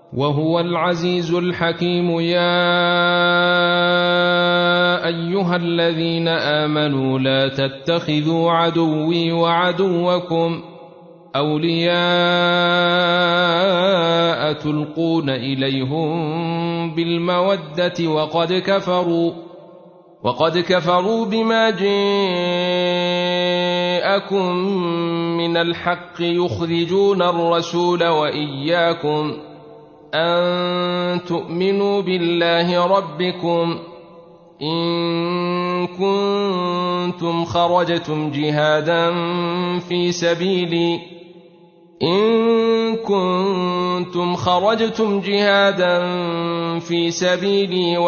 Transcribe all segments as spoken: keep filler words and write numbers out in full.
وهو العزيز الحكيم. يا أيها الذين آمنوا لا تتخذوا عدوي وعدوكم أولياء تلقون إليهم بالمودة وقد كفروا وقد كفروا بما جاءكم من الحق يخرجون الرسول وإياكم أن تؤمنوا بالله ربكم إن كنتم خرجتم جهادا في سبيلي إن كنتم خرجتم جهادا في سبيلي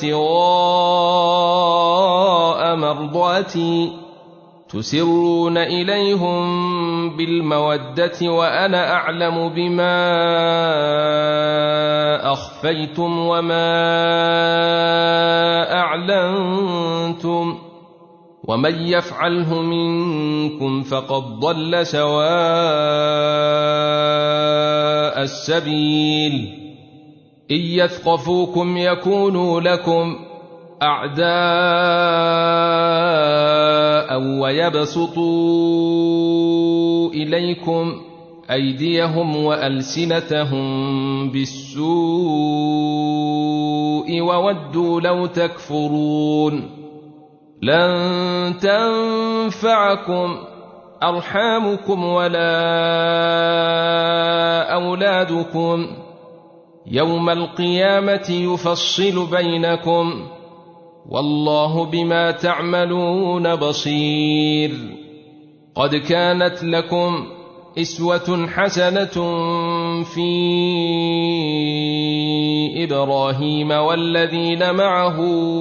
وابتغاء مرضاتي تسرون إليهم بالمودة وأنا أعلم بما أخفيتم وما أعلنتم ومن يفعله منكم فقد ضل سواء السبيل. إن يثقفوكم يكونوا لكم أعداء ويبسطوا إليكم أيديهم وألسنتهم بالسوء وودوا لو تكفرون. لن تنفعكم أرحامكم ولا أولادكم يوم القيامة يفصل بينكم والله بما تعملون بصير. قد كانت لكم أسوة حسنة في إبراهيم والذين معه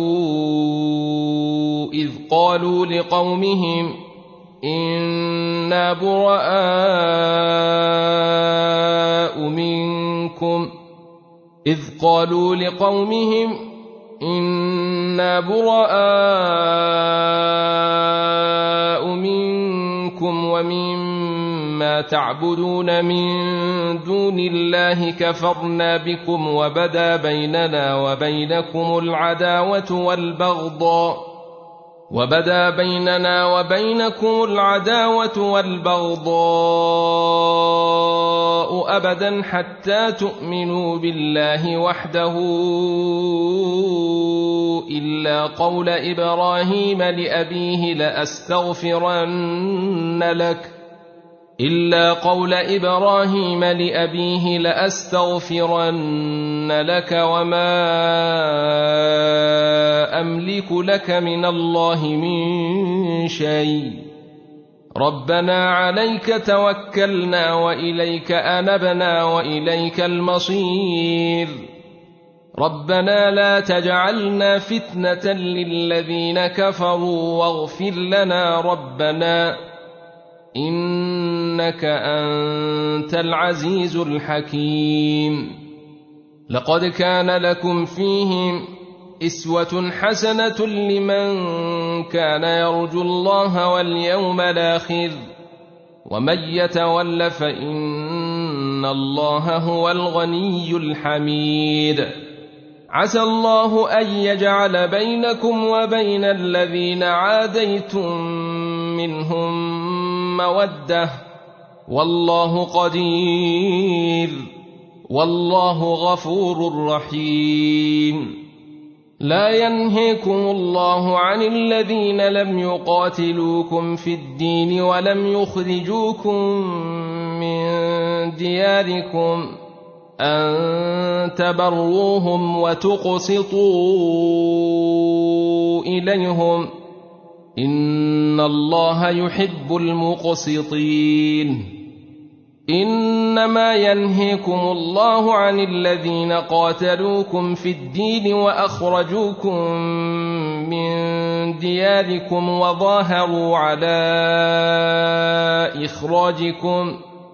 إذ قالوا لقومهم إنا براء منكم إذ قالوا لقومهم إنا براء منكم ومما تعبدون من دون الله كفرنا بكم وبدا بيننا وبينكم العداوة والبغضاء وبدا بيننا وبينكم العداوة والبغضاء أبدا حتى تؤمنوا بالله وحده إلا قول إبراهيم لأبيه لأستغفرن لك إلا قول إبراهيم لأبيه لأستغفرن لك وما أملك لك من الله من شيء ربنا عليك توكلنا وإليك أنبنا وإليك المصير. ربنا لا تجعلنا فتنة للذين كفروا واغفر لنا ربنا إنك أنت العزيز الحكيم. لقد كان لكم فيهم أسوة حسنة لمن كان يرجو الله واليوم الآخر ومن يتول فإن الله هو الغني الحميد. عسى الله أن يجعل بينكم وبين الذين عاديتم منهم مودة والله قدير والله غفور رحيم. لا ينهيكم الله عن الذين لم يقاتلوكم في الدين ولم يخرجوكم من دياركم أن تبروهم وتقسطوا إليهم إن الله يحب المقسطين. إنما ينهيكم الله عن الذين قاتلوكم في الدين وأخرجوكم من دياركم وظاهروا على إخراجكم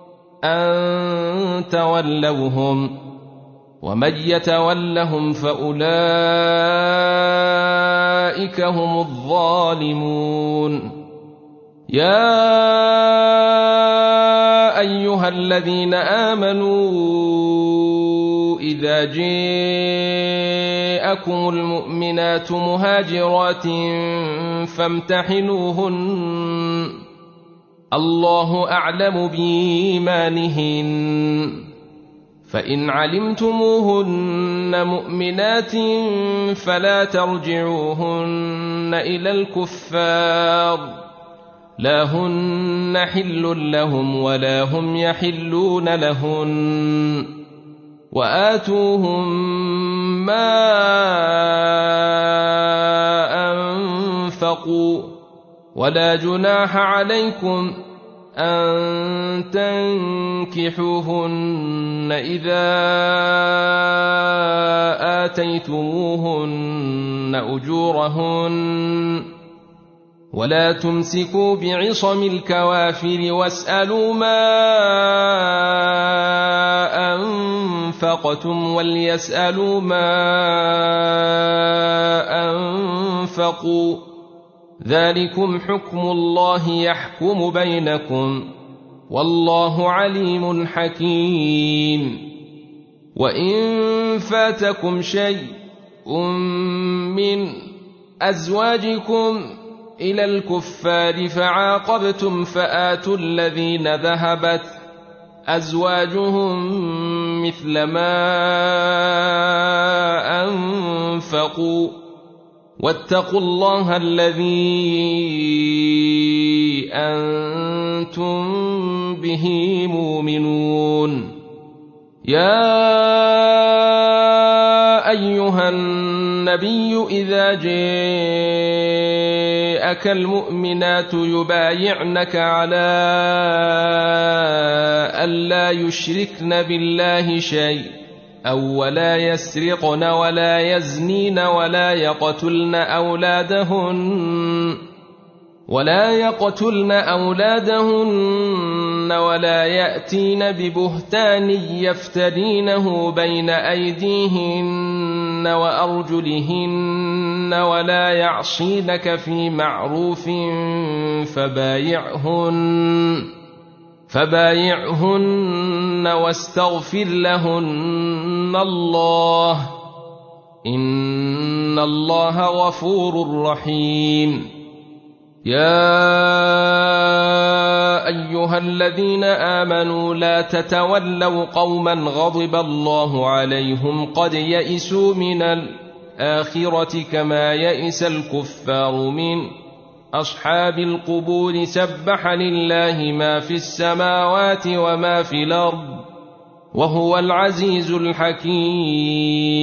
أن تولوهم ومن يتولهم فأولئك هم الظالمون. يا أيها الذين آمنوا إذا جاءكم المؤمنات مهاجرات فامتحنوهن الله أعلم بإيمانهن فإن علمتموهن مؤمنات فلا ترجعوهن إلى الكفار لا هن حل لهم ولا هم يحلون لهن وآتوهم ما أنفقوا ولا جناح عليكم أن تنكحوهن إذا آتيتموهن أجورهن ولا تمسكوا بعصم الكوافر واسألوا ما أنفقتم وليسألوا ما أنفقوا ذلكم حكم الله يحكم بينكم والله عليم حكيم وإن فاتكم شيء من أزواجكم إلى الكفار فعاقبتم فآتوا الذين ذهبت أزواجهم مثل ما أنفقوا واتقوا الله الذي أنتم به مؤمنون يا أيها النبي إذا جاءك المؤمنات يبايعنك على ألا يشركن بالله شيء أو ولا يسرقن ولا يزنين ولا يقتلن أولادهن ولا يقتلن أولادهن ولا يأتين ببهتان يفترينه بين أيديهن وأرجلهن ولا يعصينك في معروف فبايعهن فبايعهن واستغفر لهن الله إن الله غفور رحيم يا أيها الذين آمنوا لا تتولوا قوما غضب الله عليهم قد يئسوا من الآخرة كما يئس الكفار من أصحاب القبور سبح لله ما في السماوات وما في الأرض وهو العزيز الحكيم